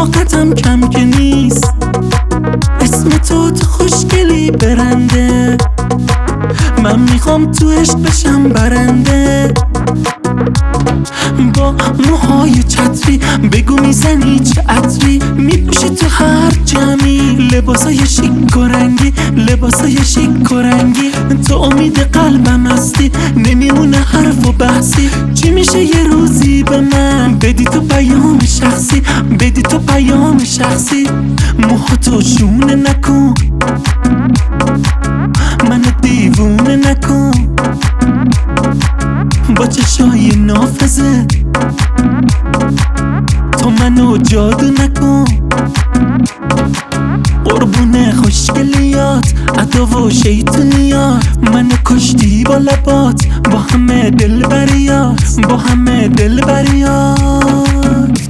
طاقتم کم که نیست، اسم تو خوشگلی برنده، من میخوام تو عشق بشم برنده. با موهای چتری بگو میزنی چه عطری، میپوشی تو هر جمعی لباسای شیک و رنگی، لباسای شیک و رنگی. تو امید قلبم هستی، نمیمونه حرف و بحثی. چی میشه یه روزی به من بدی تو پیام شخصی، بدی تو پیام شخصی. موهاتو شونه نکن، منو دیوونه نکن، با چشای نافذه تو منو جادو نکن. قربون خوشگلیات عطا و شیطونیات، منو کشتی با لبات، با همه دلبریات، با همه دلبریات.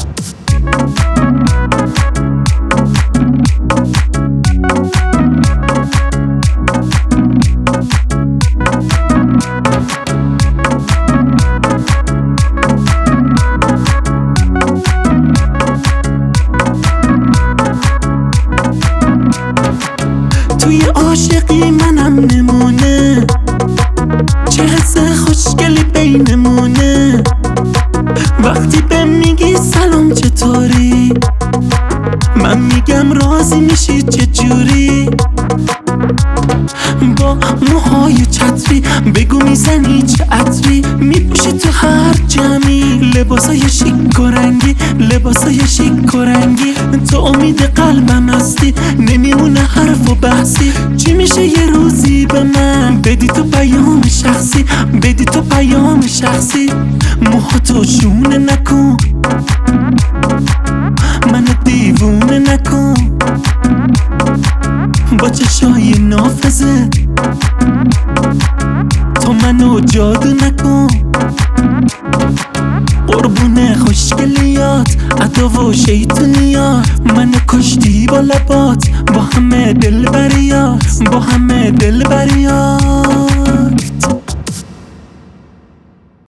توی عاشقی منم نمونه، چه حس خوشگلی بینمونه. وقتی به میگی سلام چطوری، من میگم راضی میشی چجوری. با موهای چتری بگو میزنی چه عطری، میپوشی تو هر جمعی لباسای شیک و رنگی، لباسای شیک و رنگی. تو امید قلبم هستی، نمیمونه حرف و بحثی. چی میشه یه روزی به من بدی تو پیام شخصی، بدی تو پیام شخصی. موهاتو شونه نکن، منو دیوونه نکن، با چشای نافذه تو منو جادو نکن. قربون خوشگلیات عطا و شیطونیات، منو کشتی با لبات، با همه دلبریات، با همه دلبریات.